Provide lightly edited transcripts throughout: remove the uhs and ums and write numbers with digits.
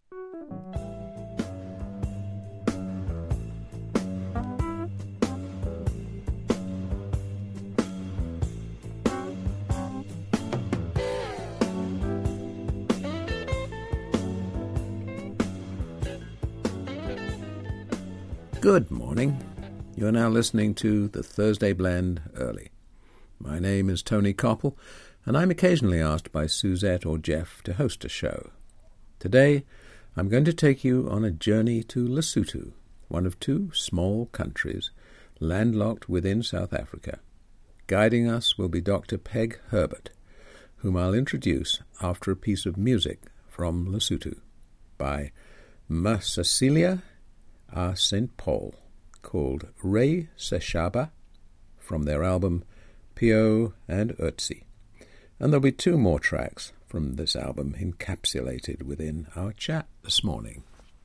Good morning. You're now listening to the Thursday Blend Early. My name is Tony Koppel, and I'm occasionally asked by Suzette or Jeff to host a show. Today, I'm going to take you on a journey to Lesotho, one of two small countries landlocked within South Africa. Guiding us will be Dr. Peg Herbert, whom I'll introduce after a piece of music from Lesotho by Masasilia a St. Paul, called Ray Seshaba, from their album Pio and Ötzi. And there'll be two more tracks from this album encapsulated within our chat this morning.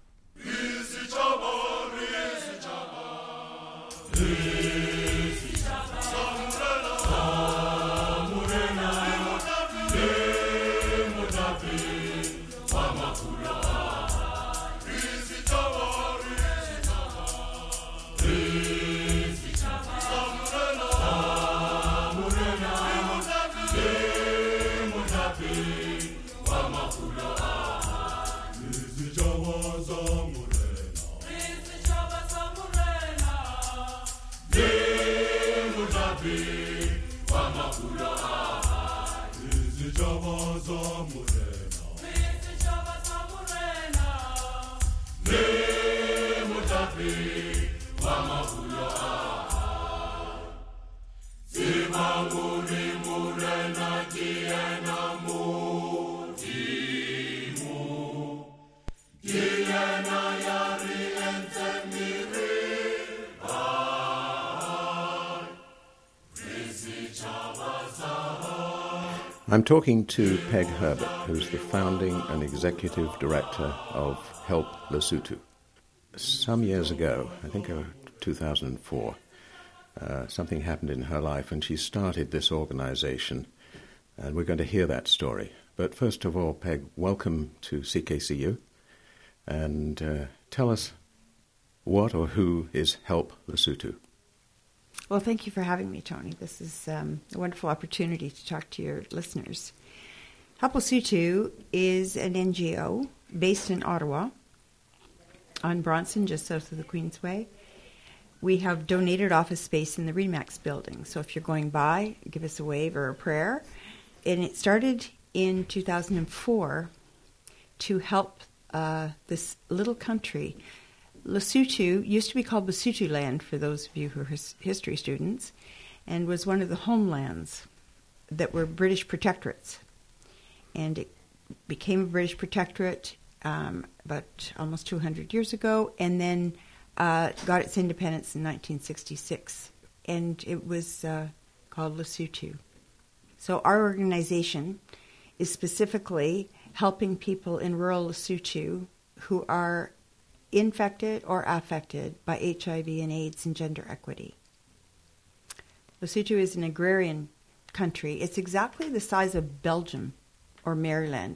I'm talking to Peg Herbert, who's the founding and executive director of Help Lesotho. Some years ago, I think 2004, something happened in her life and she started this organization, and we're going to hear that story. But first of all, Peg, welcome to CKCU, and tell us what or who is Help Lesotho. Well, thank you for having me, Tony. This is a wonderful opportunity to talk to your listeners. Help Lesotho is an NGO based in Ottawa on Bronson, just south of the Queensway. We have donated office space in the Remax building, so if you're going by, give us a wave or a prayer. And it started in 2004 to help this little country. Lesotho used to be called Lesotholand, for those of you who are history students, and was one of the homelands that were British protectorates. And it became a British protectorate about almost 200 years ago, and then got its independence in 1966. And it was called Lesotho. So our organization is specifically helping people in rural Lesotho who are infected or affected by HIV and AIDS and gender equity. Lesotho is an agrarian country. It's exactly the size of Belgium or Maryland,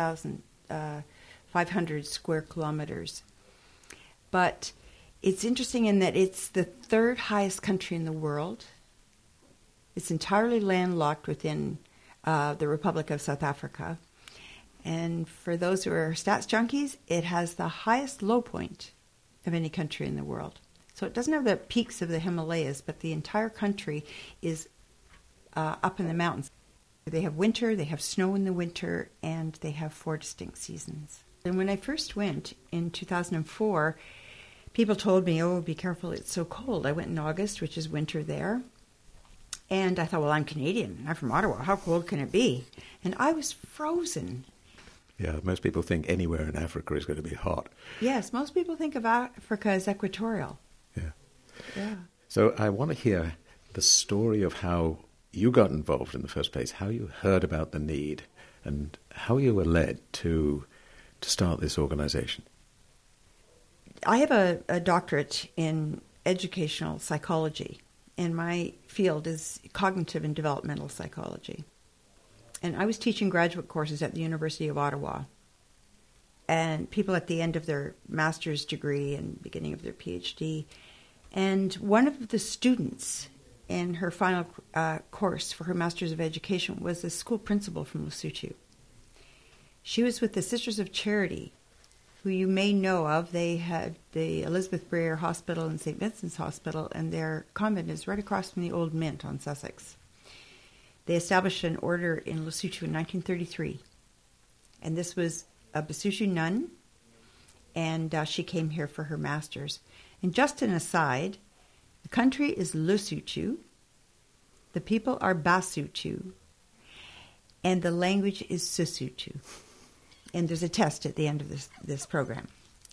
30,500 square kilometers. But it's interesting in that it's the third highest country in the world. It's entirely landlocked within the Republic of South Africa. And for those who are stats junkies, it has the highest low point of any country in the world. So it doesn't have the peaks of the Himalayas, but the entire country is up in the mountains. They have winter, they have snow in the winter, and they have 4 distinct seasons. And when I first went in 2004, people told me, oh, be careful, it's so cold. I went in August, which is winter there. And I thought, well, I'm Canadian. I'm from Ottawa. How cold can it be? And I was frozen. Yeah, most people think anywhere in Africa is going to be hot. Yes, most people think of Africa as equatorial. Yeah. So I want to hear the story of how you got involved in the first place, how you heard about the need, and how you were led to start this organization. I have a doctorate in educational psychology, and my field is cognitive and developmental psychology. And I was teaching graduate courses at the University of Ottawa. and people at the end of their master's degree and beginning of their PhD. And one of the students in her final course for her Master's of Education was a school principal from Lesotho. She was with the Sisters of Charity, who you may know of. They had the Elizabeth Breyer Hospital and St. Vincent's Hospital, and their convent is right across from the Old Mint on Sussex. They established an order in Lesotho in 1933, and this was a Basotho nun, and she came here for her master's. And just an aside, the country is Lesotho, the people are Basotho, and the language is Sesotho. And there's a test at the end of this program.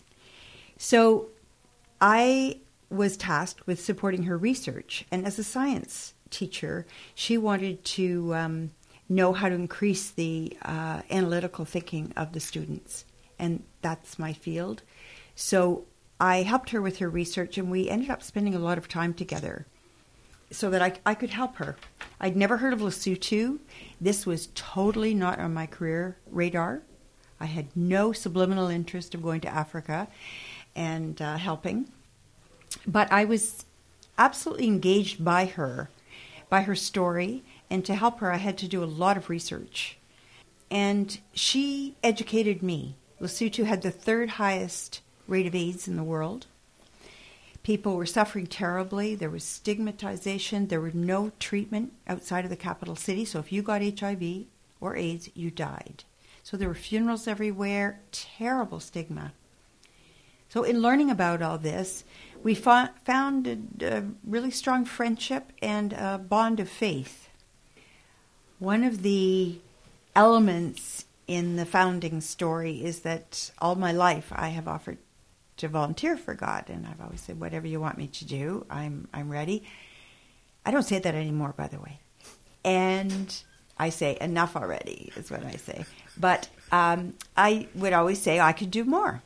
So I was tasked with supporting her research, and as a science teacher, she wanted to know how to increase the analytical thinking of the students, and that's my field. So I helped her with her research, and we ended up spending a lot of time together so that I could help her. I'd never heard of Lesotho. This was totally not on my career radar. I had no subliminal interest of going to Africa and helping. But I was absolutely engaged by her story, and to help her I had to do a lot of research. And she educated me. Lesotho had the third highest rate of AIDS in the world. People were suffering terribly. There was stigmatization. There was no treatment outside of the capital city. So if you got HIV or AIDS, you died. So there were funerals everywhere, terrible stigma. So in learning about all this, we found a really strong friendship and a bond of faith. One of the elements in the founding story is that all my life I have offered to volunteer for God, and I've always said, whatever you want me to do, I'm ready. I don't say that anymore, by the way. And I say, enough already, is what I say. But I would always say I could do more.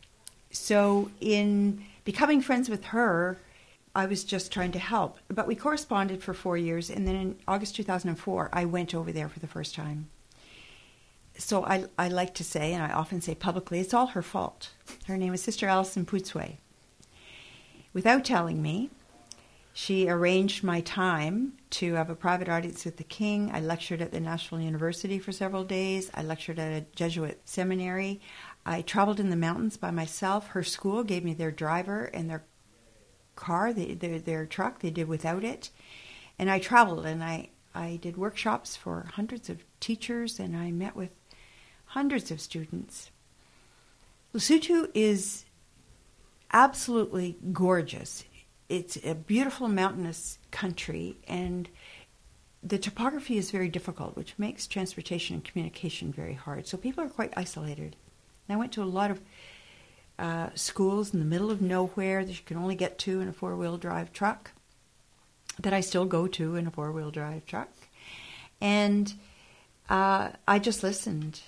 So in becoming friends with her, I was just trying to help. But we corresponded for 4 years, and then in August 2004, I went over there for the first time. So I like to say, and I often say publicly, it's all her fault. Her name is Sister Alison Putswe. Without telling me, she arranged my time to have a private audience with the king. I lectured at the National University for several days. I lectured at a Jesuit seminary. I traveled in the mountains by myself. Her school gave me their driver and their car, their truck. They did without it. And I traveled, and I did workshops for hundreds of teachers, and I met with hundreds of students. Lesotho is absolutely gorgeous. It's a beautiful mountainous country, and the topography is very difficult, which makes transportation and communication very hard. So people are quite isolated. And I went to a lot of schools in the middle of nowhere that you can only get to in a four-wheel drive truck, that I still go to in a four-wheel drive truck. And I just listened.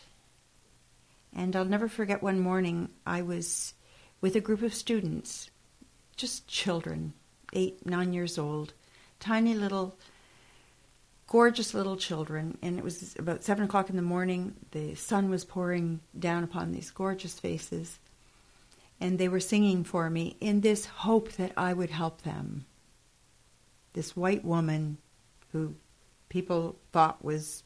And I'll never forget one morning I was with a group of students, just children, 8, 9 years old, tiny little, gorgeous little children. And it was about 7 o'clock in the morning. The sun was pouring down upon these gorgeous faces. And they were singing for me in this hope that I would help them. This white woman who people thought was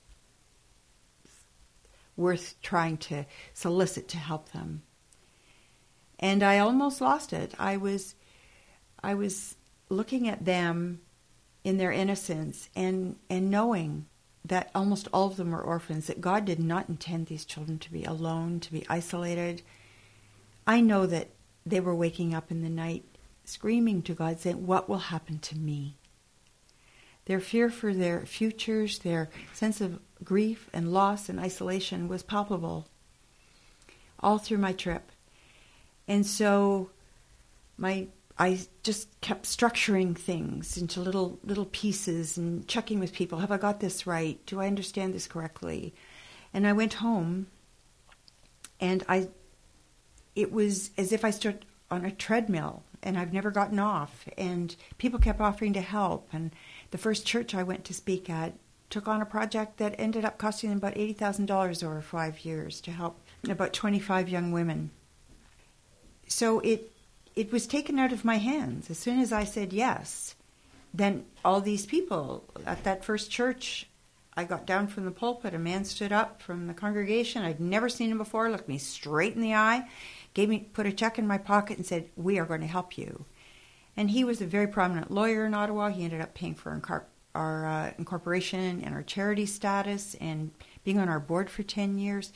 worth trying to solicit to help them. And I almost lost it. I was looking at them in their innocence and knowing that almost all of them were orphans, that God did not intend these children to be alone, to be isolated. I know that they were waking up in the night screaming to God, saying, what will happen to me? Their fear for their futures, their sense of grief and loss and isolation was palpable all through my trip. And so I just kept structuring things into little pieces and checking with people. Have I got this right? Do I understand this correctly? And I went home, and it was as if I stood on a treadmill, and I've never gotten off. And people kept offering to help. And the first church I went to speak at took on a project that ended up costing them about $80,000 over 5 years to help about 25 young women. So it was taken out of my hands. As soon as I said yes, then all these people at that first church, I got down from the pulpit, a man stood up from the congregation. I'd never seen him before, looked me straight in the eye, put a check in my pocket and said, "We are going to help you." And he was a very prominent lawyer in Ottawa. He ended up paying for our incorporation and our charity status and being on our board for 10 years.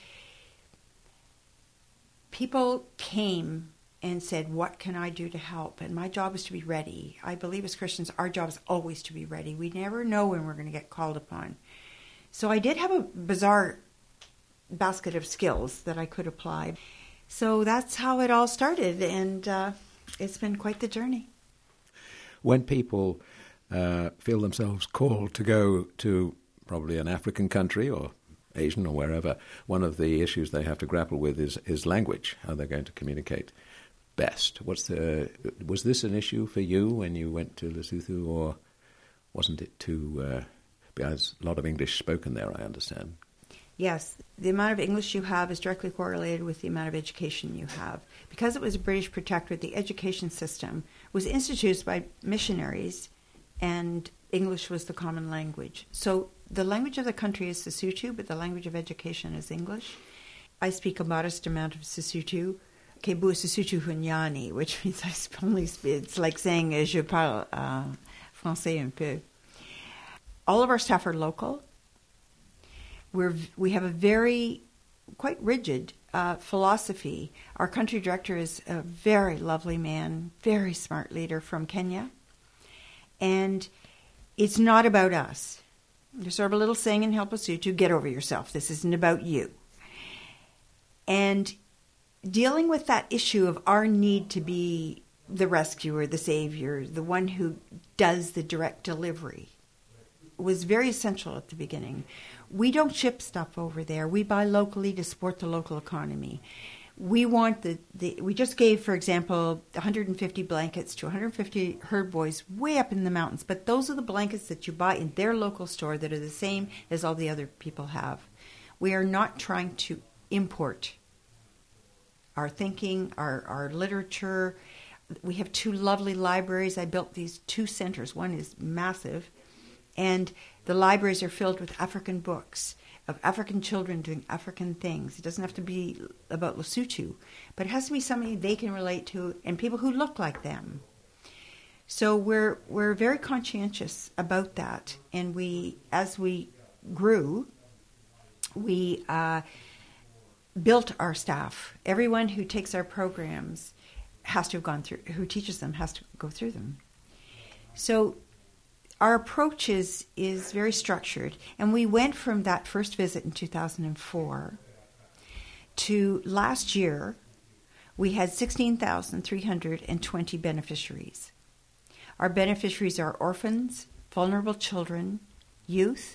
People came and said, "What can I do to help?" And my job is to be ready. I believe as Christians, our job is always to be ready. We never know when we're going to get called upon. So I did have a bizarre basket of skills that I could apply. So that's how it all started, and it's been quite the journey. When people feel themselves called to go to probably an African country or Asian or wherever, one of the issues they have to grapple with is language, how they're going to communicate best. Was this an issue for you when you went to Lesotho, or wasn't it too... because a lot of English spoken there, I understand. Yes, the amount of English you have is directly correlated with the amount of education you have. Because it was a British protectorate, the education system was instituted by missionaries, and English was the common language. So the language of the country is Sesotho, but the language of education is English. I speak a modest amount of Sesotho, Kebu Sesotho Hunyani, which means it's like saying je parle français un peu. All of our staff are local. We have a very, quite rigid philosophy. Our country director is a very lovely man, very smart leader from Kenya. And it's not about us. There's sort of a little saying in Help Us to get over yourself. This isn't about you. And dealing with that issue of our need to be the rescuer, the savior, the one who does the direct delivery was very essential at the beginning. We don't ship stuff over there. We buy locally to support the local economy. We want we just gave, for example, 150 blankets to 150 herd boys way up in the mountains. But those are the blankets that you buy in their local store that are the same as all the other people have. We are not trying to import our thinking, our literature. We have 2 lovely libraries. I built these 2 centers. One is massive. And the libraries are filled with African books of African children doing African things. It doesn't have to be about Lesotho, but it has to be somebody they can relate to and people who look like them. So we're very conscientious about that. And as we grew, we built our staff. Everyone who takes our programs has to have gone through, who teaches them has to go through them. So our approach is very structured, and we went from that first visit in 2004 to last year, we had 16,320 beneficiaries. Our beneficiaries are orphans, vulnerable children, youth,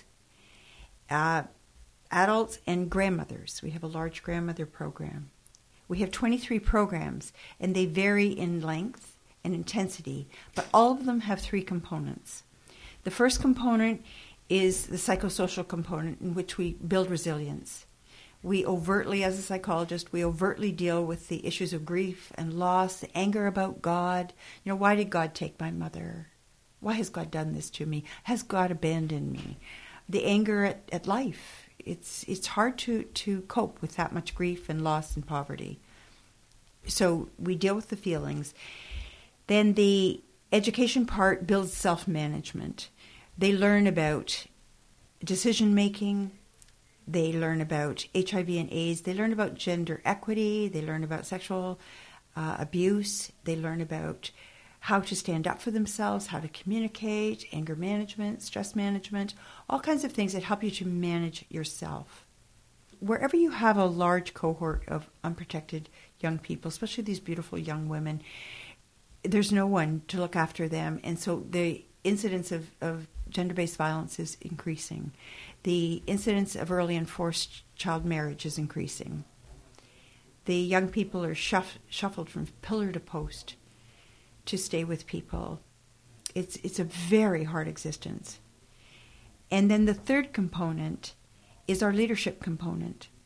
adults, and grandmothers. We have a large grandmother program. We have 23 programs, and they vary in length and intensity, but all of them have 3 components. The first component is the psychosocial component in which we build resilience. We overtly, as a psychologist, deal with the issues of grief and loss, the anger about God. Why did God take my mother? Why has God done this to me? Has God abandoned me? The anger at life. It's hard to cope with that much grief and loss and poverty. So we deal with the feelings. Then the education part builds self-management. They learn about decision-making. They learn about HIV and AIDS. They learn about gender equity. They learn about sexual abuse. They learn about how to stand up for themselves, how to communicate, anger management, stress management, all kinds of things that help you to manage yourself. Wherever you have a large cohort of unprotected young people, especially these beautiful young women, there's no one to look after them, and so the incidence of gender-based violence is increasing. The incidence of early and forced child marriage is increasing. The young people are shuffled from pillar to post to stay with people. It's a very hard existence. And then the third component is our leadership component.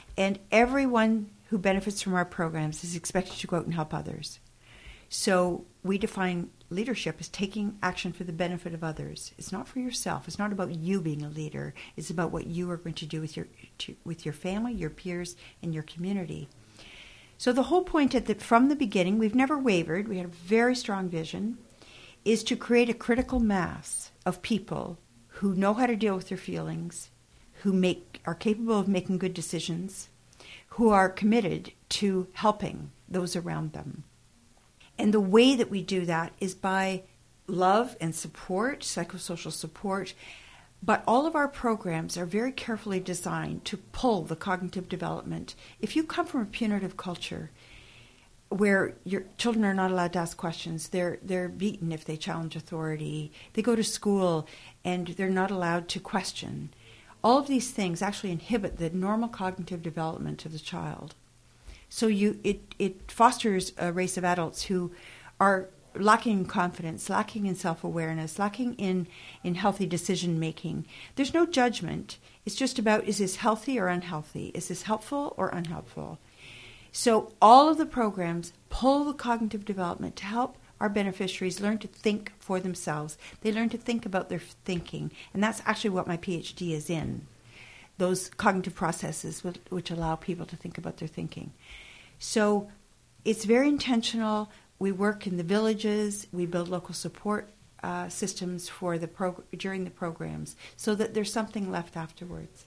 And everyone who benefits from our programs is expected to go out and help others. So we define leadership as taking action for the benefit of others. It's not for yourself. It's not about you being a leader. It's about what you are going to do with your family, your peers, and your community. So the whole point from the beginning, we've never wavered. We had a very strong vision, is to create a critical mass of people who know how to deal with their feelings, who are capable of making good decisions, who are committed to helping those around them. And the way that we do that is by love and support, psychosocial support. But all of our programs are very carefully designed to pull the cognitive development. If you come from a punitive culture where your children are not allowed to ask questions, they're beaten if they challenge authority, they go to school and they're not allowed to question, all of these things actually inhibit the normal cognitive development of the child. So it fosters a race of adults who are lacking in confidence, lacking in self-awareness, lacking in healthy decision-making. There's no judgment. It's just about, is this healthy or unhealthy? Is this helpful or unhelpful? So all of the programs pull the cognitive development to help our beneficiaries learn to think for themselves. They learn to think about their thinking. And that's actually what my PhD is in, those cognitive processes which allow people to think about their thinking. So it's very intentional. We work in the villages. We build local support systems for during the programs so that there's something left afterwards.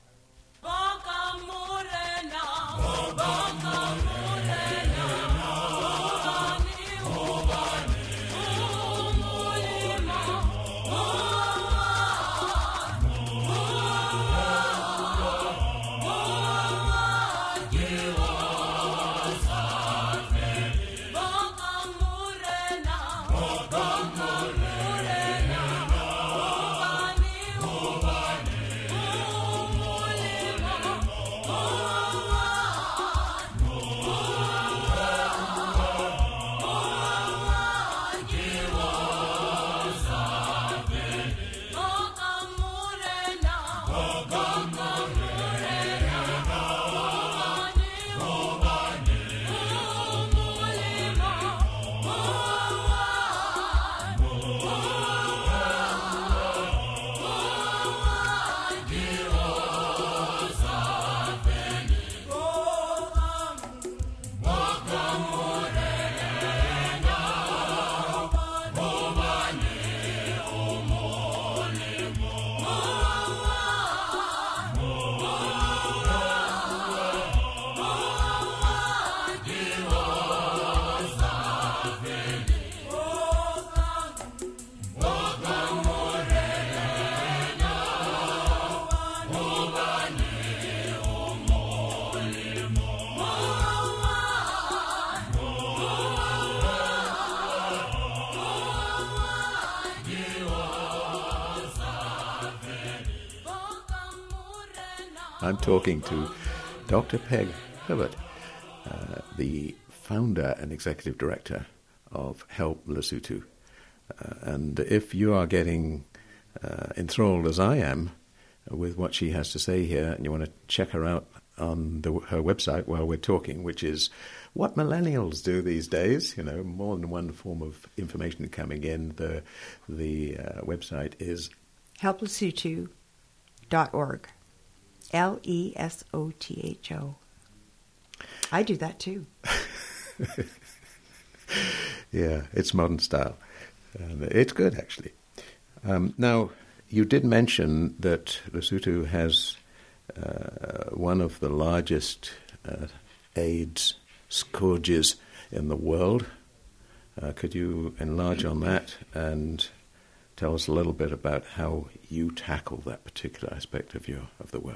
I'm talking to Dr. Peg Herbert, the founder and executive director of Help Lesotho. And if you are getting enthralled as I am with what she has to say here, and you want to check her out on her website while we're talking, which is what millennials do these days, more than one form of information coming in. The website is helplesotho.org. LESOTHO. I do that too. Yeah, it's modern style. It's good, actually. Now, you did mention that Lesotho has one of the largest AIDS scourges in the world. Could you enlarge on that and tell us a little bit about how you tackle that particular aspect of the work?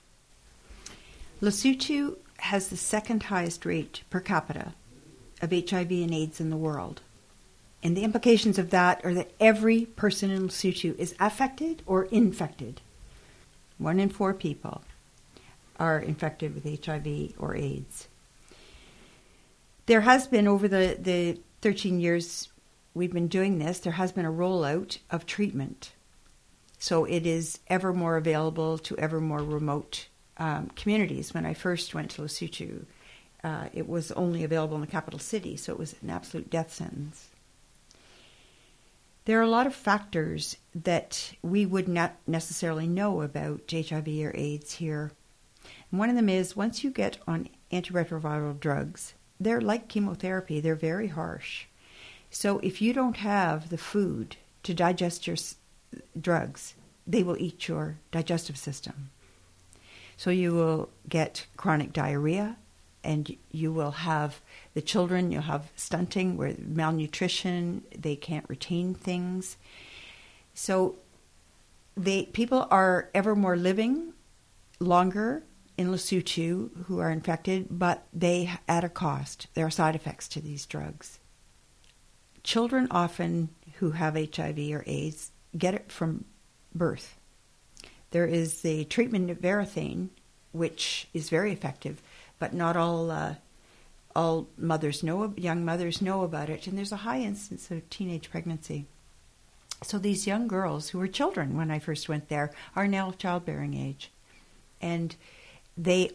Lesotho has the second highest rate per capita of HIV and AIDS in the world. And the implications of that are that every person in Lesotho is affected or infected. 1 in 4 people are infected with HIV or AIDS. There has been, over the 13 years we've been doing this, there has been a rollout of treatment. So it is ever more available to ever more remote communities. When I first went to Lesotho, it was only available in the capital city, so it was an absolute death sentence. There are a lot of factors that we would not necessarily know about HIV or AIDS here. And one of them is, once you get on antiretroviral drugs, they're like chemotherapy. They're very harsh. So if you don't have the food to digest your drugs, they will eat your digestive system. So you will get chronic diarrhea, and you will have the children, you'll have stunting, where malnutrition, they can't retain things. So people are ever more living longer in Lesotho who are infected, but they at a cost. There are side effects to these drugs. Children often who have HIV or AIDS get it from birth. There is the treatment of Varathane, which is very effective, but not all mothers young mothers know about it, and there's a high incidence of teenage pregnancy. So these young girls, who were children when I first went there, are now of childbearing age, and they've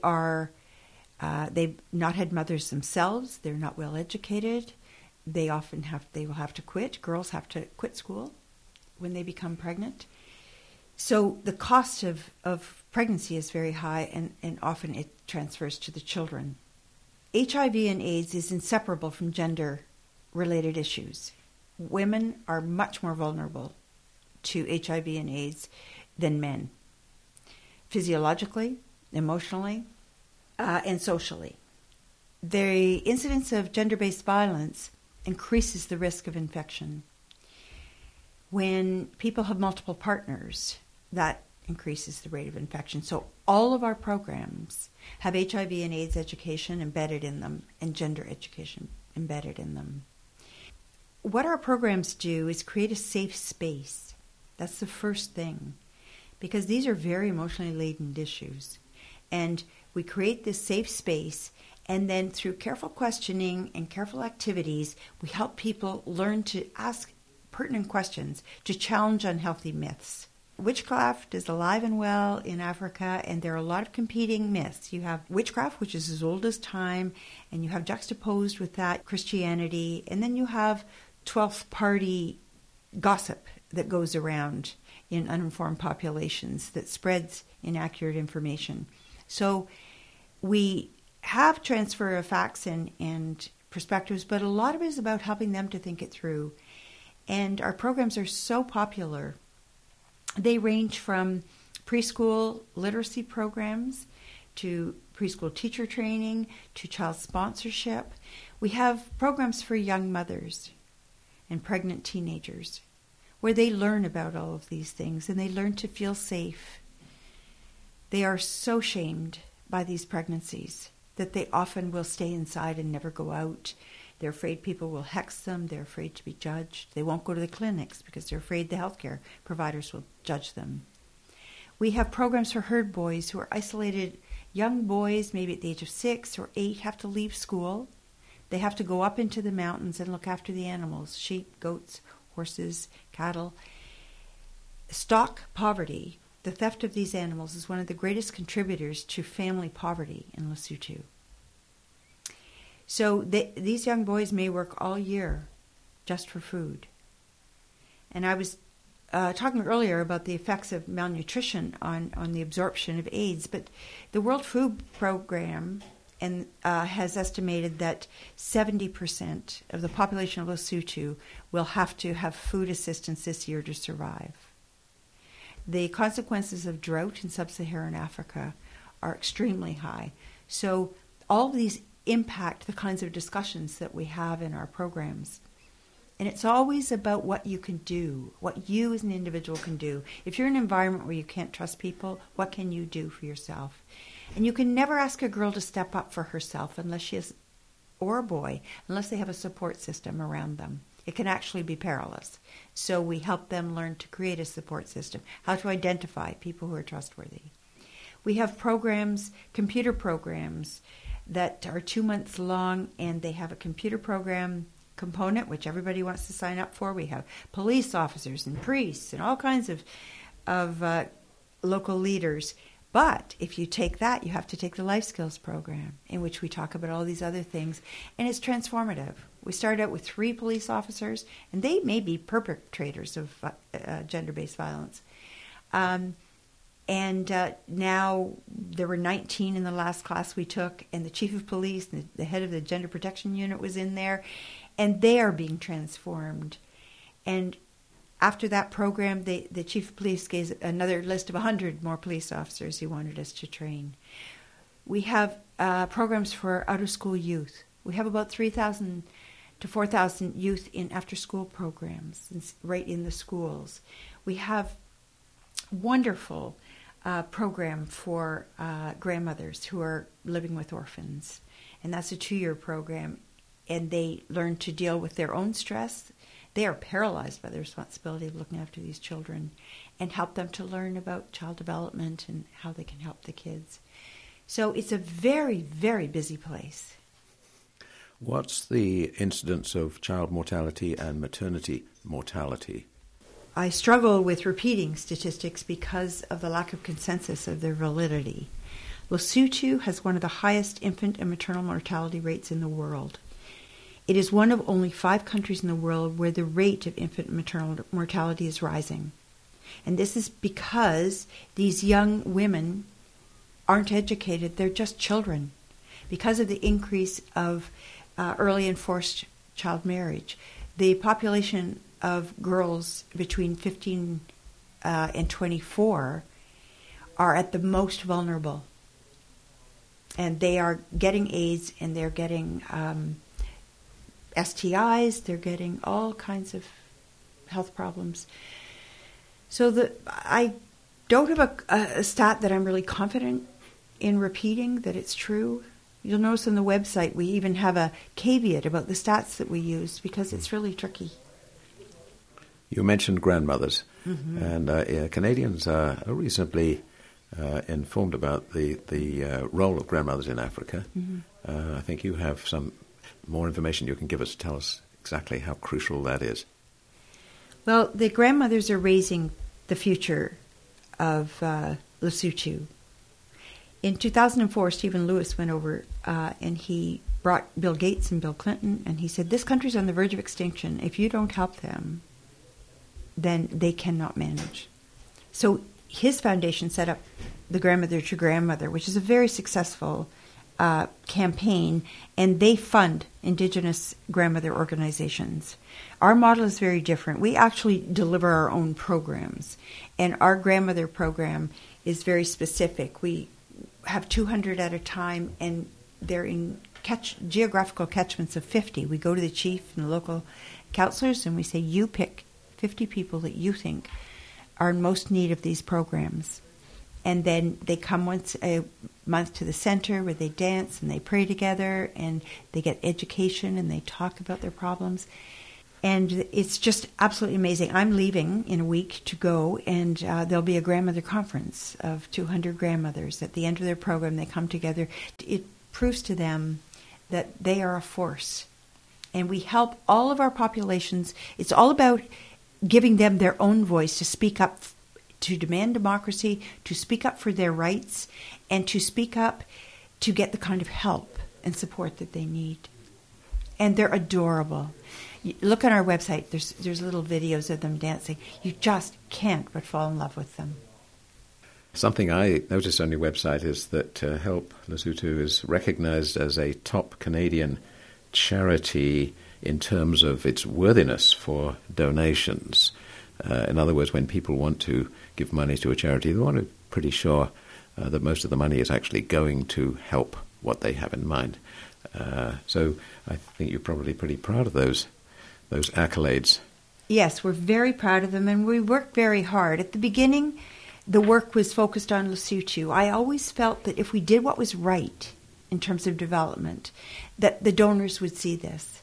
not had mothers themselves. They're not well educated. They will have to quit. Girls have to quit school when they become pregnant. So the cost of pregnancy is very high, and often it transfers to the children. HIV and AIDS is inseparable from gender-related issues. Women are much more vulnerable to HIV and AIDS than men, physiologically, emotionally, and socially. The incidence of gender-based violence increases the risk of infection. When people have multiple partners, that increases the rate of infection. So all of our programs have HIV and AIDS education embedded in them and gender education embedded in them. What our programs do is create a safe space. That's the first thing, because these are very emotionally laden issues. And we create this safe space, and then through careful questioning and careful activities, we help people learn to ask pertinent questions, to challenge unhealthy myths. Witchcraft is alive and well in Africa, and there are a lot of competing myths. You have witchcraft, which is as old as time, and you have juxtaposed with that Christianity, and then you have 12th party gossip that goes around in uninformed populations that spreads inaccurate information. So we have transfer of facts and perspectives, but a lot of it is about helping them to think it through. And our programs are so popular. They range from preschool literacy programs to preschool teacher training to child sponsorship. We have programs for young mothers and pregnant teenagers where they learn about all of these things and they learn to feel safe. They are so shamed by these pregnancies that they often will stay inside and never go out. They're afraid people will hex them. They're afraid to be judged. They won't go to the clinics because they're afraid the healthcare providers will judge them. We have programs for herd boys who are isolated. Young boys, maybe at the age of 6 or 8, have to leave school. They have to go up into the mountains and look after the animals, sheep, goats, horses, cattle. Stock poverty, the theft of these animals, is one of the greatest contributors to family poverty in Lesotho. So these young boys may work all year just for food. And I was talking earlier about the effects of malnutrition on the absorption of AIDS, but the World Food Program has estimated that 70% of the population of Lesotho will have to have food assistance this year to survive. The consequences of drought in sub-Saharan Africa are extremely high. So all of these impact the kinds of discussions that we have in our programs. And it's always about what you can do, what you as an individual can do. If you're in an environment where you can't trust people, what can you do for yourself? And you can never ask a girl to step up for herself unless she is, or a boy, unless they have a support system around them. It can actually be perilous. So we help them learn to create a support system, how to identify people who are trustworthy. We have programs, computer programs, that are 2 months long, and they have a computer program component, which everybody wants to sign up for. We have police officers and priests and all kinds of local leaders But if you take that, you have to take the life skills program, in which we talk about all these other things, and it's transformative. We started out with 3 police officers, and they may be perpetrators of gender-based violence. Now there were 19 in the last class we took, and the chief of police, the head of the gender protection unit was in there, and they are being transformed. And after that program, the chief of police gave another list of 100 more police officers he wanted us to train. We have programs for out-of-school youth. We have about 3,000 to 4,000 youth in after-school programs right in the schools. We have wonderful program for grandmothers who are living with orphans, and that's a 2-year program, and they learn to deal with their own stress. They are paralyzed by the responsibility of looking after these children, and help them to learn about child development and how they can help the kids. So it's a very, very busy place. What's the incidence of child mortality and maternity mortality? I struggle with repeating statistics because of the lack of consensus of their validity. Lesotho has one of the highest infant and maternal mortality rates in the world. It is one of only 5 countries in the world where the rate of infant and maternal mortality is rising. And this is because these young women aren't educated, they're just children. Because of the increase of early and forced child marriage, the population of girls between 15 and 24 are at the most vulnerable. And they are getting AIDS, and they're getting STIs, they're getting all kinds of health problems. So I don't have a stat that I'm really confident in repeating that it's true. You'll notice on the website we even have a caveat about the stats that we use because it's really tricky. You mentioned grandmothers, and Canadians are reasonably informed about the role of grandmothers in Africa. I think you have some more information you can give us to tell us exactly how crucial that is. Well, the grandmothers are raising the future of Lesotho. In 2004, Stephen Lewis went over and he brought Bill Gates and Bill Clinton, and he said, this country's on the verge of extinction. If you don't help them, then they cannot manage. So his foundation set up the Grandmother to Grandmother, which is a very successful campaign, and they fund Indigenous grandmother organizations. Our model is very different. We actually deliver our own programs, and our grandmother program is very specific. We have 200 at a time, and they're in geographical catchments of 50. We go to the chief and the local counselors, and we say, you pick 50 people that you think are in most need of these programs. And then they come once a month to the center where they dance and they pray together and they get education and they talk about their problems. And it's just absolutely amazing. I'm leaving in a week to go, and there'll be a grandmother conference of 200 grandmothers. At the end of their program, they come together. It proves to them that they are a force. And we help all of our populations. It's all about giving them their own voice to speak up, to demand democracy, to speak up for their rights, and to speak up to get the kind of help and support that they need. And they're adorable. Look on our website. There's little videos of them dancing. You just can't but fall in love with them. Something I noticed on your website is that Help Lesotho is recognized as a top Canadian charity in terms of its worthiness for donations. In other words, when people want to give money to a charity, they want to be pretty sure that most of the money is actually going to help what they have in mind. So I think you're probably pretty proud of those accolades. Yes, we're very proud of them, and we work very hard. At the beginning, the work was focused on Lesotho. I always felt that if we did what was right in terms of development, that the donors would see this.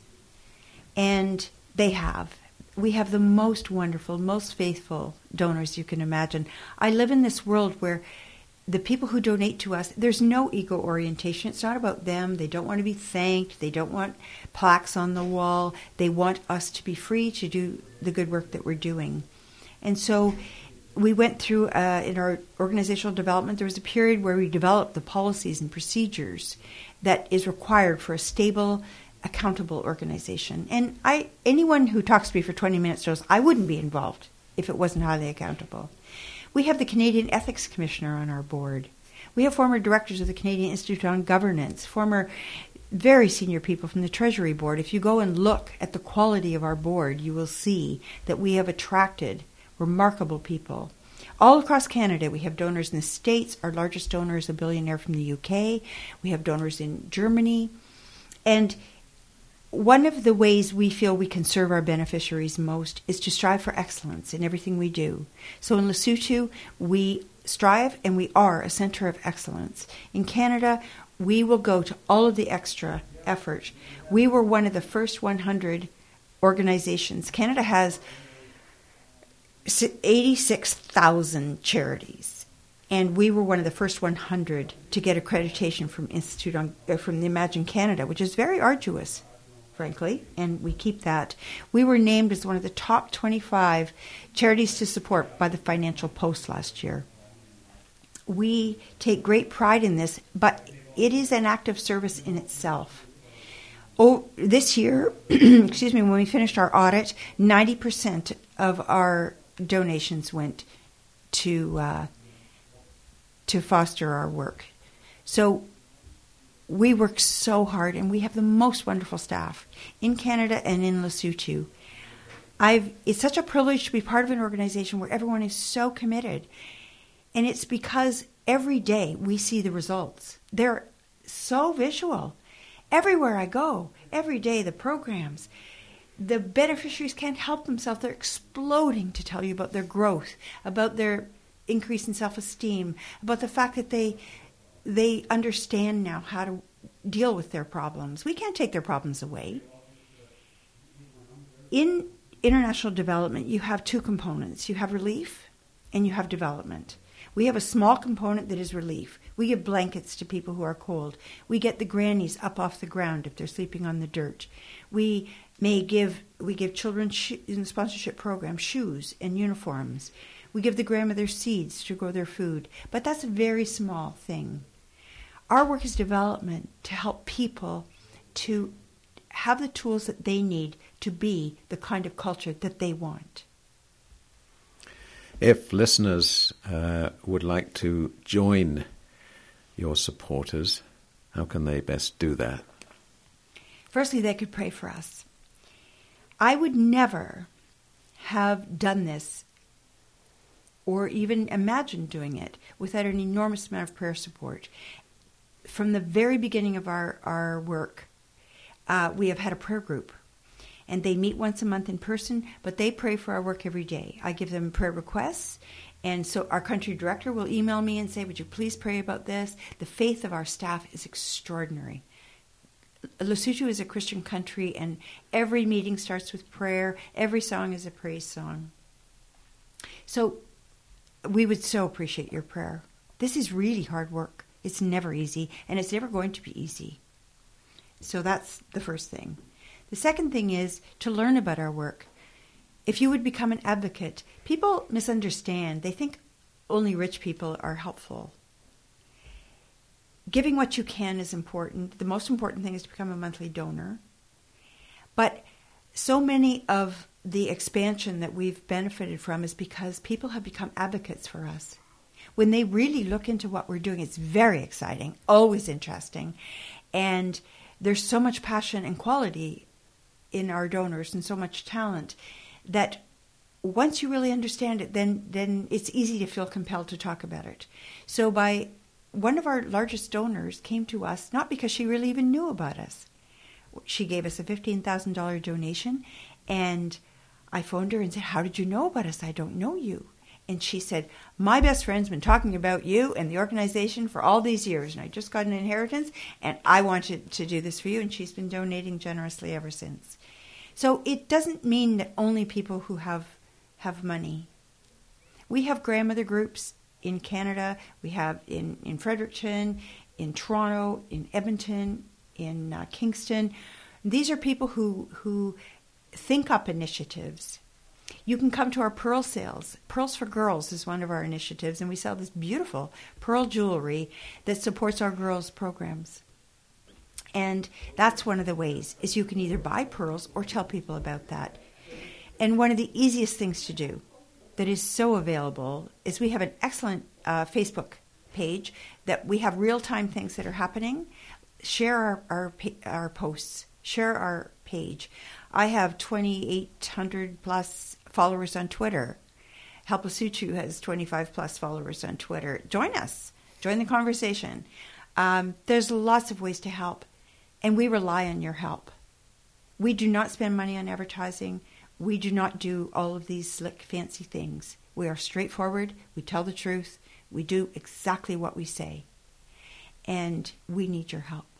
And they have. We have the most wonderful, most faithful donors you can imagine. I live in this world where the people who donate to us, there's no ego orientation. It's not about them. They don't want to be thanked. They don't want plaques on the wall. They want us to be free to do the good work that we're doing. And so we went through, in our organizational development, there was a period where we developed the policies and procedures that is required for a stable, accountable organization. And anyone who talks to me for 20 minutes knows I wouldn't be involved if it wasn't highly accountable. We have the Canadian Ethics Commissioner on our board. We have former directors of the Canadian Institute on Governance, former very senior people from the Treasury Board. If you go and look at the quality of our board, you will see that we have attracted remarkable people. All across Canada, we have donors in the States. Our largest donor is a billionaire from the UK. We have donors in Germany. And one of the ways we feel we can serve our beneficiaries most is to strive for excellence in everything we do. So in Lesotho, we strive and we are a center of excellence. In Canada, we will go to all of the extra effort. We were one of the first 100 organizations. Canada has 86,000 charities, and we were one of the first 100 to get accreditation from from the Imagine Canada, which is very arduous, frankly, and we keep that. We were named as one of the top 25 charities to support by the Financial Post last year. We take great pride in this, but it is an act of service in itself. This year, excuse me, when we finished our audit, 90% of our donations went to foster our work. So we work so hard, and we have the most wonderful staff in Canada and in Lesotho. It's such a privilege to be part of an organization where everyone is so committed, and it's because every day we see the results. They're so visual. Everywhere I go, every day, the programs, the beneficiaries can't help themselves. They're exploding to tell you about their growth, about their increase in self-esteem, about the fact that they understand now how to deal with their problems. We can't take their problems away. In international development, you have two components. You have relief and you have development. We have a small component that is relief. We give blankets to people who are cold. We get the grannies up off the ground if they're sleeping on the dirt. We give children in the sponsorship program shoes and uniforms. We give the grandmothers seeds to grow their food. But that's a very small thing. Our work is development to help people to have the tools that they need to be the kind of culture that they want. If listeners would like to join your supporters, how can they best do that? Firstly, they could pray for us. I would never have done this or even imagined doing it without an enormous amount of prayer support. From the very beginning of our work, we have had a prayer group. And they meet once a month in person, but they pray for our work every day. I give them prayer requests, and so our country director will email me and say, would you please pray about this? The faith of our staff is extraordinary. Lesotho is a Christian country, and every meeting starts with prayer. Every song is a praise song. So we would so appreciate your prayer. This is really hard work. It's never easy, and it's never going to be easy. So that's the first thing. The second thing is to learn about our work. If you would become an advocate, people misunderstand. They think only rich people are helpful. Giving what you can is important. The most important thing is to become a monthly donor. But so many of the expansion that we've benefited from is because people have become advocates for us. When they really look into what we're doing, it's very exciting, always interesting. And there's so much passion and quality in our donors and so much talent that once you really understand it, then it's easy to feel compelled to talk about it. So one of our largest donors came to us, not because she really even knew about us. She gave us a $15,000 donation, and I phoned her and said, how did you know about us? I don't know you. And she said, my best friend's been talking about you and the organization for all these years, and I just got an inheritance, and I wanted to do this for you, and she's been donating generously ever since. So it doesn't mean that only people who have money. We have grandmother groups in Canada. We have in Fredericton, in Toronto, in Edmonton, in Kingston. These are people who think up initiatives. You can come to our pearl sales. Pearls for Girls is one of our initiatives, and we sell this beautiful pearl jewelry that supports our girls' programs. And that's one of the ways, is you can either buy pearls or tell people about that. And one of the easiest things to do that is so available is we have an excellent Facebook page that we have real-time things that are happening. Share our posts. Share our page. I have 2,800 plus followers on Twitter. Help Us Sutu has 25 plus followers on Twitter. Join us. Join the conversation. There's lots of ways to help, and we rely on your help. We do not spend money on advertising. We do not do all of these slick, fancy things. We are straightforward. We tell the truth. We do exactly what we say. And we need your help.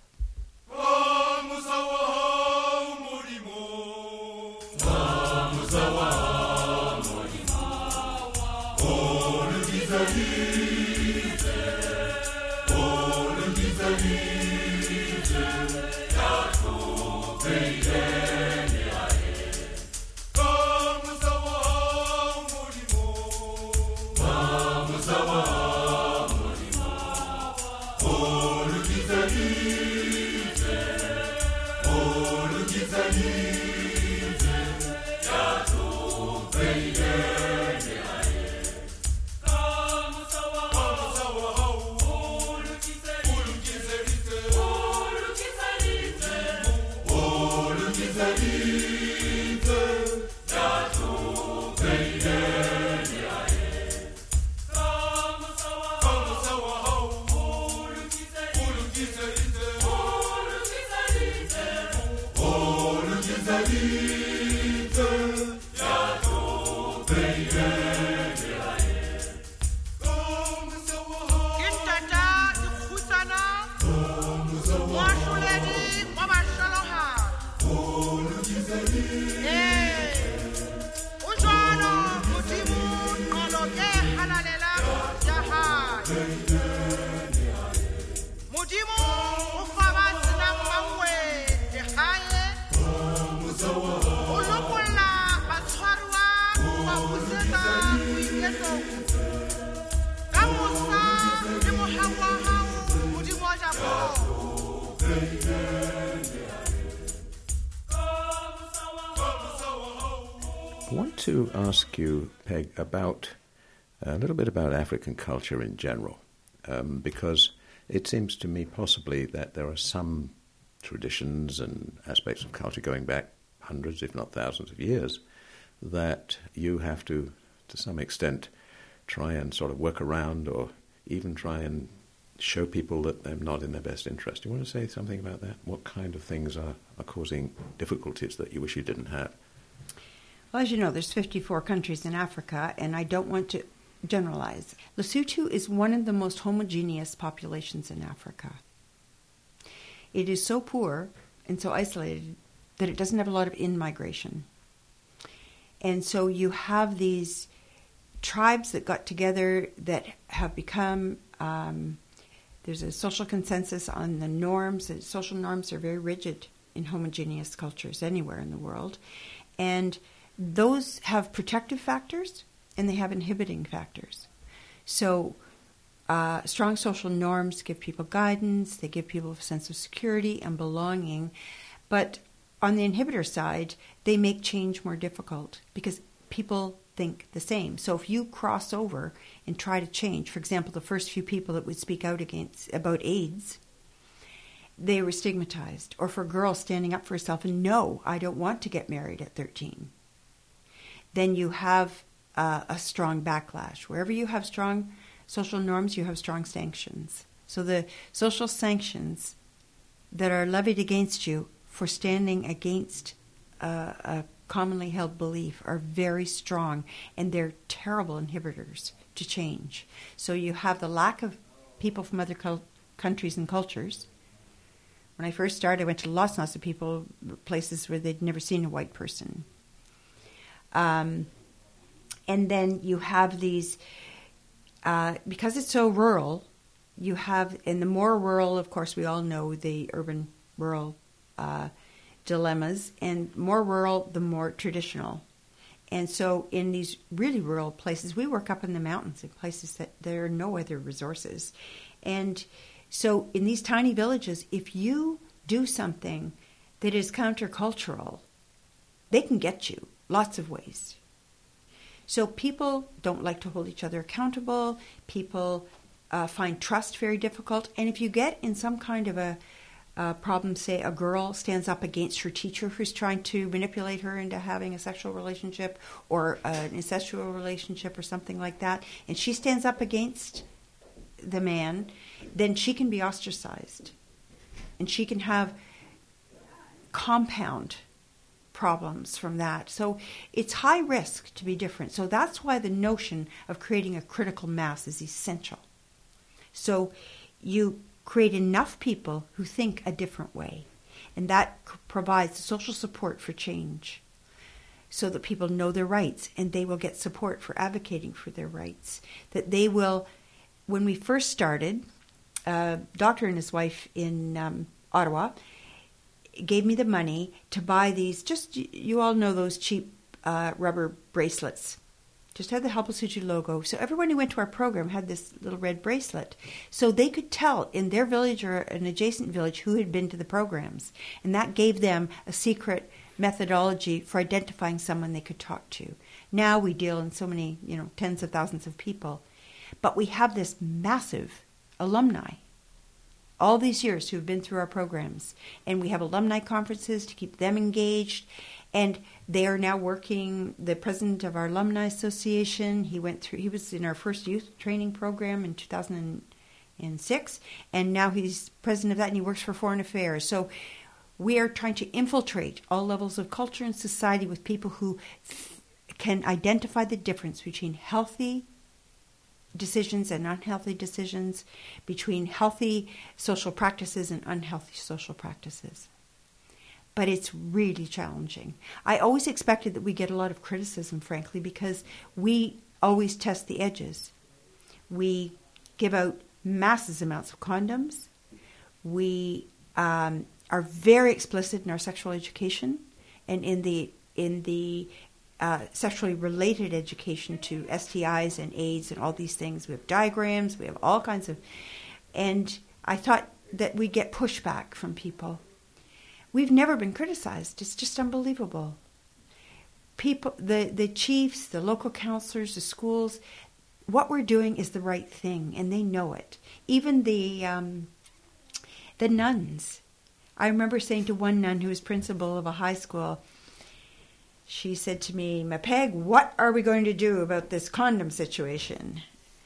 I want to ask you, Peg, about a little bit about African culture in general, because it seems to me possibly that there are some traditions and aspects of culture going back hundreds, if not thousands of years, that you have to some extent, try and sort of work around or even try and show people that they're not in their best interest. Do you want to say something about that? What kind of things are causing difficulties that you wish you didn't have? Well, as you know, there's 54 countries in Africa, and I don't want to generalize. Lesotho is one of the most homogeneous populations in Africa. It is so poor and so isolated that it doesn't have a lot of in-migration. And so you have these tribes that got together that have become, there's a social consensus on the norms. Social norms are very rigid in homogeneous cultures anywhere in the world. And those have protective factors and they have inhibiting factors. So strong social norms give people guidance, they give people a sense of security and belonging. But on the inhibitor side, they make change more difficult because people think the same. So if you cross over and try to change, for example, the first few people that would speak out about AIDS, they were stigmatized. Or for a girl standing up for herself and no, I don't want to get married at 13. Then you have a strong backlash. Wherever you have strong social norms, you have strong sanctions. So the social sanctions that are levied against you for standing against a commonly held belief are very strong, and they're terrible inhibitors to change. So you have the lack of people from other countries and cultures. When I first started, I went to lots and lots of people, places where they'd never seen a white person. And then you have these, because it's so rural, you have, and the more rural, of course, we all know the urban-rural dilemmas, and more rural, the more traditional. And so in these really rural places, we work up in the mountains in places that there are no other resources. And so in these tiny villages, if you do something that is countercultural, they can get you lots of ways. So people don't like to hold each other accountable. People find trust very difficult. And if you get in some kind of a problem, say a girl stands up against her teacher who's trying to manipulate her into having a sexual relationship or an incestual relationship or something like that, and she stands up against the man, then she can be ostracized. And she can have compound problems from that. So it's high risk to be different. So that's why the notion of creating a critical mass is essential. So you create enough people who think a different way, and that provides social support for change so that people know their rights and they will get support for advocating for their rights. That they will, when we first started, a doctor and his wife in Ottawa gave me the money to buy these, just, you all know those cheap rubber bracelets. Just had the Halpasuchu logo. So everyone who went to our program had this little red bracelet. So they could tell in their village or an adjacent village who had been to the programs. And that gave them a secret methodology for identifying someone they could talk to. Now we deal in so many, tens of thousands of people. But we have this massive alumni, all these years who have been through our programs. And we have alumni conferences to keep them engaged. And they are now working, the president of our alumni association, he was in our first youth training program in 2006, and now he's president of that, and he works for Foreign Affairs. So we are trying to infiltrate all levels of culture and society with people who can identify the difference between healthy decisions and unhealthy decisions, between healthy social practices and unhealthy social practices. But it's really challenging. I always expected that we get a lot of criticism, frankly, because we always test the edges. We give out massive amounts of condoms. We are very explicit in our sexual education and in the sexually related education to STIs and AIDS and all these things. We have diagrams. We have all kinds of... And I thought that we'd get pushback from people. We've never been criticized. It's just unbelievable. People, the chiefs, the local counselors, the schools, what we're doing is the right thing, and they know it. Even the nuns. I remember saying to one nun who was principal of a high school, she said to me, "Mapeg, what are we going to do about this condom situation?"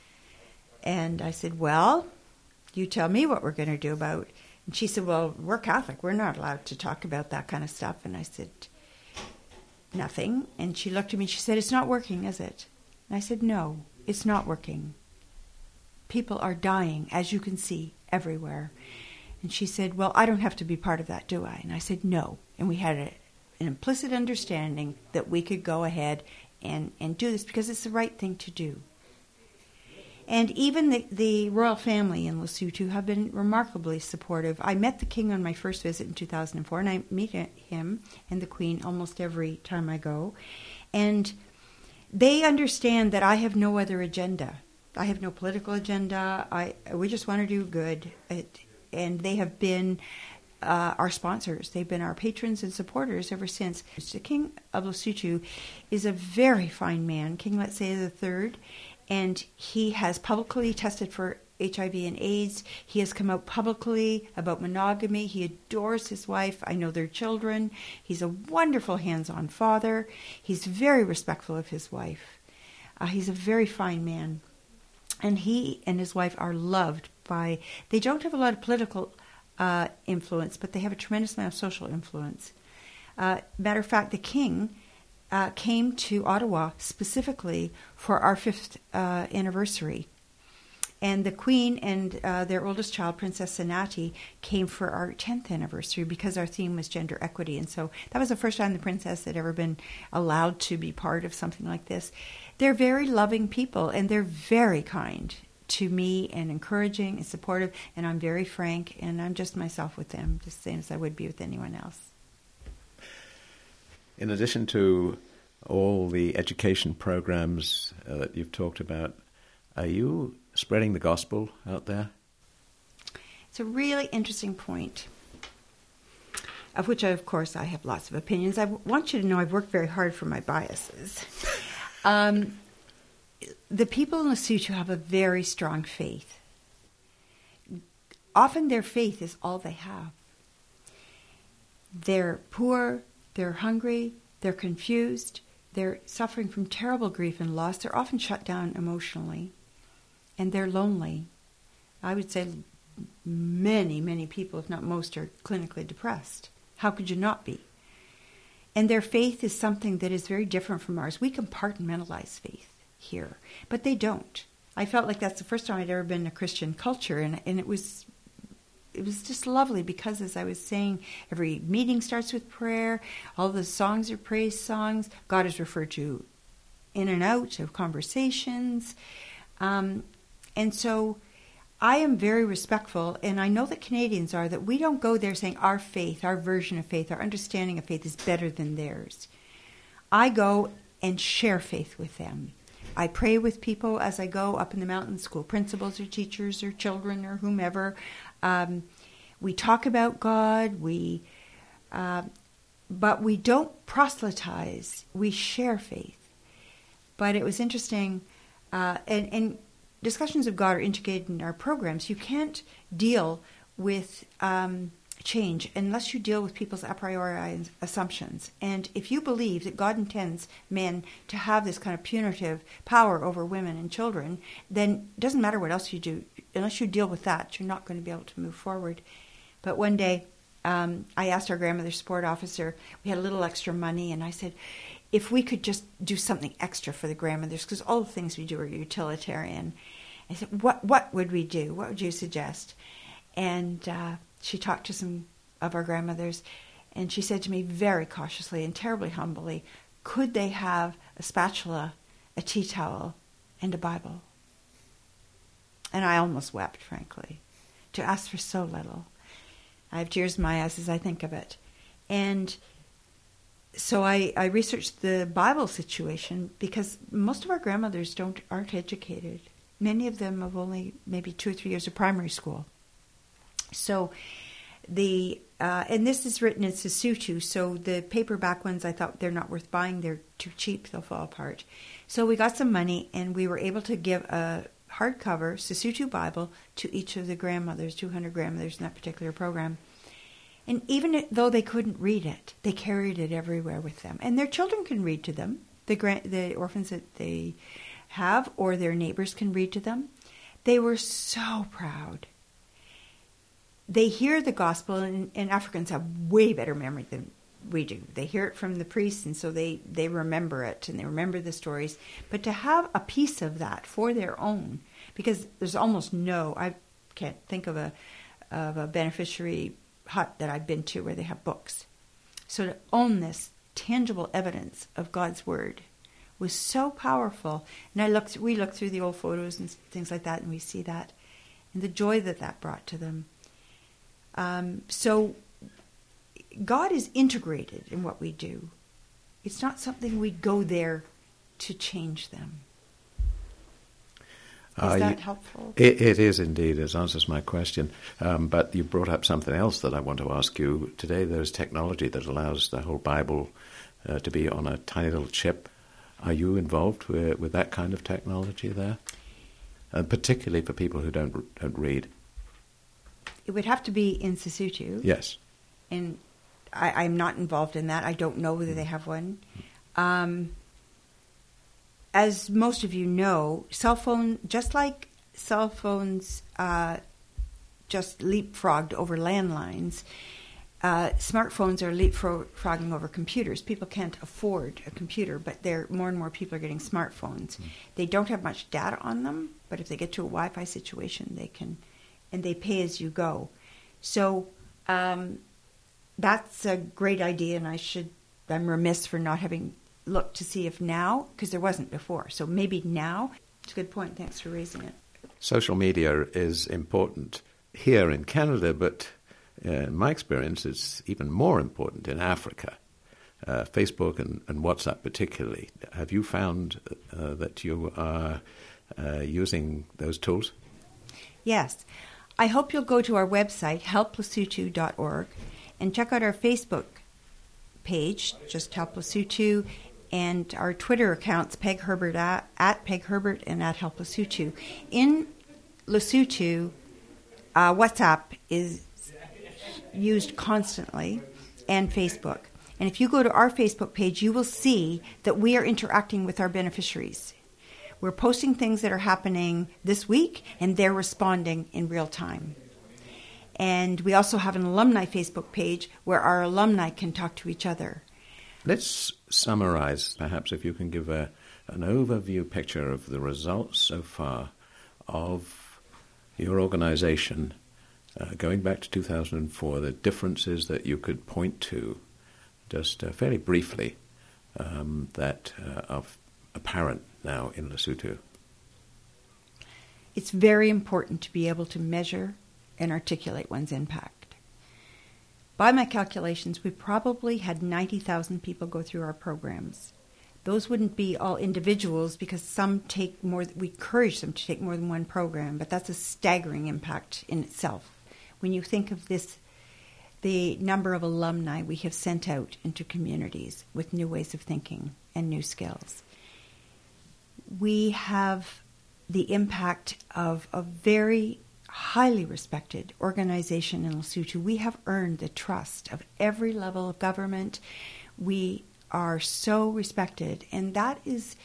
And I said, "Well, you tell me what we're going to do about it." And she said, "Well, we're Catholic. We're not allowed to talk about that kind of stuff." And I said, "Nothing." And she looked at me and she said, "It's not working, is it?" And I said, "No, it's not working. People are dying, as you can see, everywhere." And she said, "Well, I don't have to be part of that, do I?" And I said, "No." And we had an implicit understanding that we could go ahead and do this because it's the right thing to do. And even the royal family in Lesotho have been remarkably supportive. I met the king on my first visit in 2004, and I meet him and the queen almost every time I go. And they understand that I have no other agenda. I have no political agenda. We just want to do good. And they have been our sponsors. They've been our patrons and supporters ever since. The King of Lesotho is a very fine man, King Letsie III. And he has publicly tested for HIV and AIDS. He has come out publicly about monogamy. He adores his wife. I know their children. He's a wonderful hands-on father. He's very respectful of his wife. He's a very fine man. And he and his wife are loved by... They don't have a lot of political influence, but they have a tremendous amount of social influence. Matter of fact, the king... came to Ottawa specifically for our 5th anniversary. And the Queen and their oldest child, Princess Senati, came for our 10th anniversary because our theme was gender equity. And so that was the first time the princess had ever been allowed to be part of something like this. They're very loving people, and they're very kind to me and encouraging and supportive. And I'm very frank, and I'm just myself with them, just the same as I would be with anyone else. In addition to all the education programs that you've talked about, are you spreading the gospel out there? It's a really interesting point, of which, of course, I have lots of opinions. I want you to know I've worked very hard for my biases. The people in Lesotho have a very strong faith. Often their faith is all they have. They're poor, they're hungry, they're confused, they're suffering from terrible grief and loss. They're often shut down emotionally, and they're lonely. I would say many, many people, if not most, are clinically depressed. How could you not be? And their faith is something that is very different from ours. We compartmentalize faith here, but they don't. I felt like that's the first time I'd ever been in a Christian culture, and it was just lovely because, as I was saying, every meeting starts with prayer. All the songs are praise songs. God is referred to in and out of conversations. And so I am very respectful, and I know that Canadians are, that we don't go there saying our faith, our version of faith, our understanding of faith is better than theirs. I go and share faith with them. I pray with people as I go up in the mountains, school principals or teachers or children or whomever. We talk about God, but we don't proselytize. We share faith. But it was interesting, and discussions of God are integrated in our programs. You can't deal with change unless you deal with people's a priori assumptions. And if you believe that God intends men to have this kind of punitive power over women and children, then it doesn't matter what else you do. Unless you deal with that, you're not going to be able to move forward. But one day, I asked our grandmother's sport officer, we had a little extra money, and I said, if we could just do something extra for the grandmothers, because all the things we do are utilitarian. I said, what would we do? What would you suggest? And she talked to some of our grandmothers, and she said to me very cautiously and terribly humbly, could they have a spatula, a tea towel, and a Bible? And I almost wept, frankly, to ask for so little. I have tears in my eyes as I think of it. And so I researched the Bible situation, because most of our grandmothers aren't educated. Many of them have only maybe 2 or 3 years of primary school. So and this is written in Sesotho, so the paperback ones, I thought they're not worth buying. They're too cheap. They'll fall apart. So we got some money, and we were able to give a hardcover Sesotho Bible to each of the grandmothers, 200 grandmothers in that particular program. And even though they couldn't read it, they carried it everywhere with them. And their children can read to them, the orphans that they have, or their neighbors can read to them. They were so proud. They hear the gospel, and Africans have way better memory than we do. They hear it from the priests, and so they remember it, and they remember the stories. But to have a piece of that for their own, because there's almost I can't think of a beneficiary hut that I've been to where they have books. So to own this tangible evidence of God's word was so powerful. And we looked through the old photos and things like that, and we see that, and the joy that brought to them. So God is integrated in what we do. It's not something we go there to change them. Is that helpful? It is indeed. It answers my question. But you brought up something else that I want to ask you. Today there's technology that allows the whole Bible to be on a tiny little chip. Are you involved with that kind of technology there? Particularly for people who don't read. It would have to be in Sesotho. Yes. And I'm not involved in that. I don't know whether they have one. As most of you know, just like cell phones just leapfrogged over landlines, smartphones are leapfrogging over computers. People can't afford a computer, but more and more people are getting smartphones. They don't have much data on them, but if they get to a Wi-Fi situation, they can, and they pay as you go. So that's a great idea, and I'm remiss for not having looked to see if now, because there wasn't before. So maybe now. It's a good point. Thanks for raising it. Social media is important here in Canada, but in my experience, it's even more important in Africa. Facebook and WhatsApp particularly. Have you found that you are using those tools? Yes. I hope you'll go to our website, helplesotho.org, and check out our Facebook page, just Help Lesotho, and our Twitter accounts, Peg Herbert at Peg Herbert and at Help Lesotho. In Lesotho, WhatsApp is used constantly, and Facebook. And if you go to our Facebook page, you will see that we are interacting with our beneficiaries. We're posting things that are happening this week, and they're responding in real time. And we also have an alumni Facebook page where our alumni can talk to each other. Let's summarize, perhaps, if you can give an overview picture of the results so far of your organization going back to 2004, the differences that you could point to, just fairly briefly, that are apparent now in Lesotho. It's very important to be able to measure and articulate one's impact. By my calculations, we probably had 90,000 people go through our programs. Those wouldn't be all individuals because some take more, we encourage them to take more than one program, but that's a staggering impact in itself. When you think of this, the number of alumni we have sent out into communities with new ways of thinking and new skills. We have the impact of a very highly respected organization in Lesotho. We have earned the trust of every level of government. We are so respected, and that is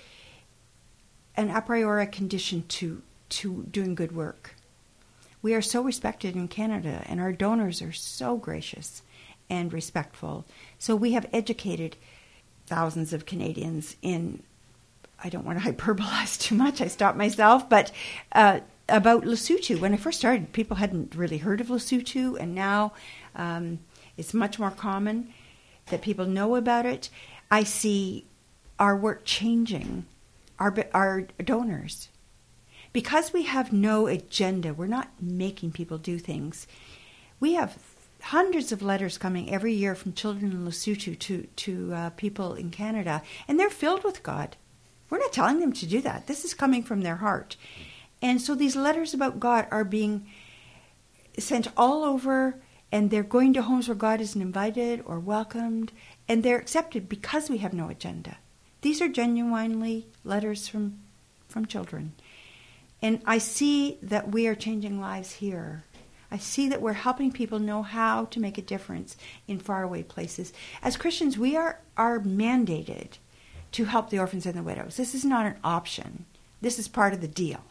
an a priori condition to doing good work. We are so respected in Canada, and our donors are so gracious and respectful. So we have educated thousands of Canadians in, I don't want to hyperbolize too much, I stopped myself, but about Lesotho. When I first started, people hadn't really heard of Lesotho, and now it's much more common that people know about it. I see our work changing, our donors. Because we have no agenda, we're not making people do things. We have hundreds of letters coming every year from children in Lesotho to people in Canada, and they're filled with God. We're not telling them to do that. This is coming from their heart. And so these letters about God are being sent all over, and they're going to homes where God isn't invited or welcomed, and they're accepted because we have no agenda. These are genuinely letters from children. And I see that we are changing lives here. I see that we're helping people know how to make a difference in faraway places. As Christians, we are mandated to help the orphans and the widows. This is not an option. This is part of the deal.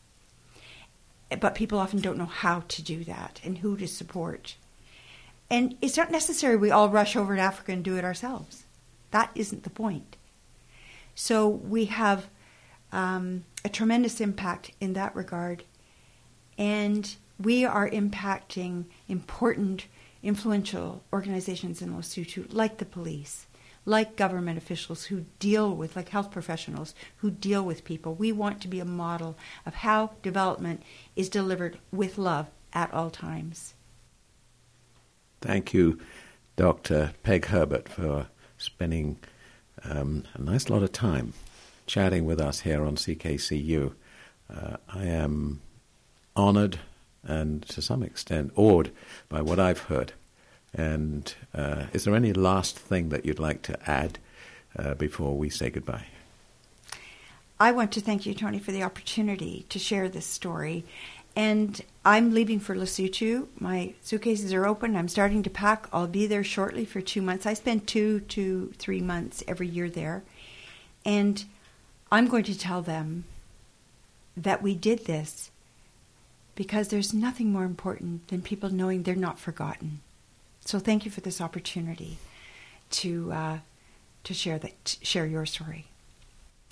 But people often don't know how to do that and who to support. And it's not necessary we all rush over to Africa and do it ourselves. That isn't the point. So we have a tremendous impact in that regard. And we are impacting important, influential organizations in Lesotho, like the police, like government officials who deal with, like health professionals who deal with people. We want to be a model of how development is delivered with love at all times. Thank you, Dr. Peg Herbert, for spending a nice lot of time chatting with us here on CKCU. I am honored and to some extent awed by what I've heard. And is there any last thing that you'd like to add before we say goodbye? I want to thank you, Tony, for the opportunity to share this story. And I'm leaving for Lesotho. My suitcases are open. I'm starting to pack. I'll be there shortly for 2 months. I spend 2 to 3 months every year there. And I'm going to tell them that we did this because there's nothing more important than people knowing they're not forgotten. So thank you for this opportunity to share your story.